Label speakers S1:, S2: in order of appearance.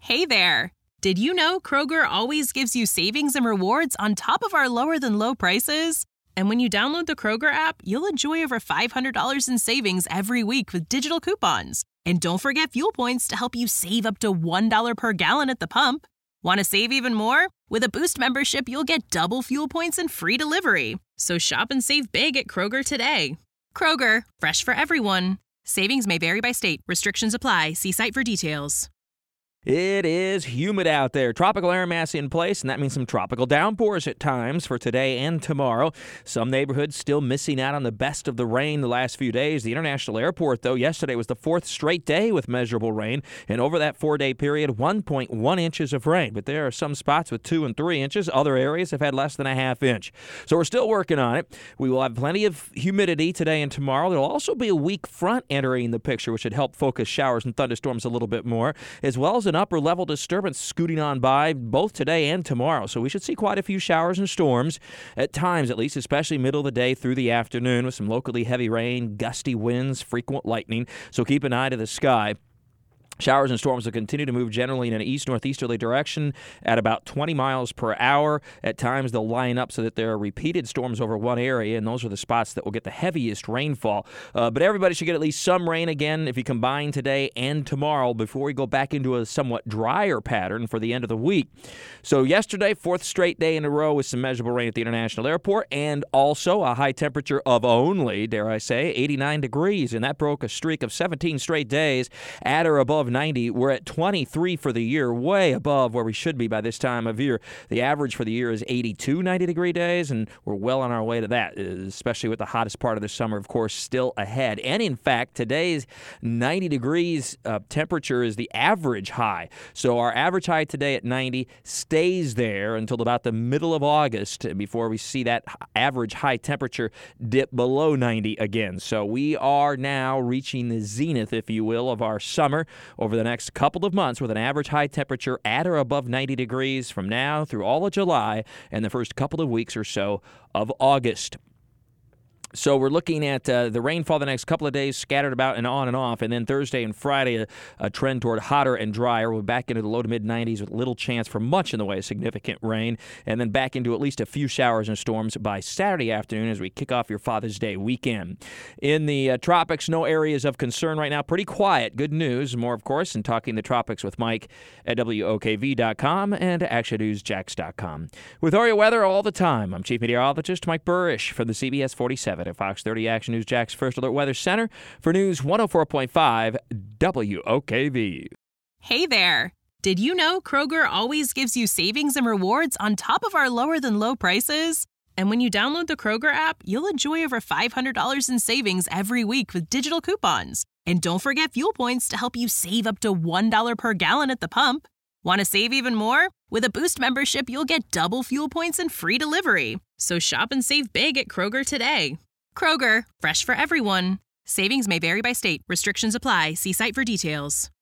S1: Hey there! Did you know Kroger always gives you savings and rewards on top of our lower-than-low prices? And when you download the Kroger app, you'll enjoy over $500 in savings every week with digital coupons. And don't forget fuel points to help you save up to $1 per gallon at the pump. Want to save even more? With a Boost membership, you'll get double fuel points and free delivery. So shop and save big at Kroger today. Kroger, fresh for everyone. Savings may vary by state. Restrictions apply. See site for details.
S2: It is humid out there. Tropical air mass in place, and that means some tropical downpours at times for today and tomorrow. Some neighborhoods still missing out on the best of the rain the last few days. The International Airport, though, yesterday was the fourth straight day with measurable rain, and over that 4-day period, 1.1 inches of rain. But there are some spots with 2 and 3 inches. Other areas have had less than a half inch. So we're still working on it. We will have plenty of humidity today and tomorrow. There will also be a weak front entering the picture, which should help focus showers and thunderstorms a little bit more, as well as an upper-level disturbance scooting on by both today and tomorrow. So we should see quite a few showers and storms at times, at least, especially middle of the day through the afternoon with some locally heavy rain, gusty winds, frequent lightning. So keep an eye to the sky. Showers and storms will continue to move generally in an east-northeasterly direction at about 20 miles per hour. At times, they'll line up so that there are repeated storms over one area, and those are the spots that will get the heaviest rainfall. But everybody should get at least some rain again if you combine today and tomorrow before we go back into a somewhat drier pattern for the end of the week. So yesterday, fourth straight day in a row with some measurable rain at the International Airport, and also a high temperature of only, dare I say, 89 degrees, and that broke a streak of 17 straight days at or above 90. We're at 23 for the year, way above where we should be by this time of year. The average for the year is 82 90-degree days, and we're well on our way to that, especially with the hottest part of the summer, of course, still ahead. And in fact, today's 90 degrees temperature is the average high. So our average high today at 90 stays there until about the middle of August before we see that average high temperature dip below 90 again. So we are now reaching the zenith, if you will, of our summer over the next couple of months with an average high temperature at or above 90 degrees from now through all of July and the first couple of weeks or so of August. So we're looking at the rainfall the next couple of days scattered about and on and off, and then Thursday and Friday a trend toward hotter and drier. We're back into the low to mid-90s with little chance for much in the way of significant rain, and then back into at least a few showers and storms by Saturday afternoon as we kick off your Father's Day weekend. In the tropics, no areas of concern right now. Pretty quiet. Good news. More, of course, in Talking the Tropics with Mike at WOKV.com and ActionNewsJax.com. With all your weather all the time, I'm Chief Meteorologist Mike Burrish from the CBS 47 at Fox 30 Action News Jax First Alert Weather Center for News 104.5 WOKV.
S1: Hey there! Did you know Kroger always gives you savings and rewards on top of our lower-than-low prices? And when you download the Kroger app, you'll enjoy over $500 in savings every week with digital coupons. And don't forget fuel points to help you save up to $1 per gallon at the pump. Want to save even more? With a Boost membership, you'll get double fuel points and free delivery. So shop and save big at Kroger today. Kroger, fresh for everyone. Savings may vary by state. Restrictions apply. See site for details.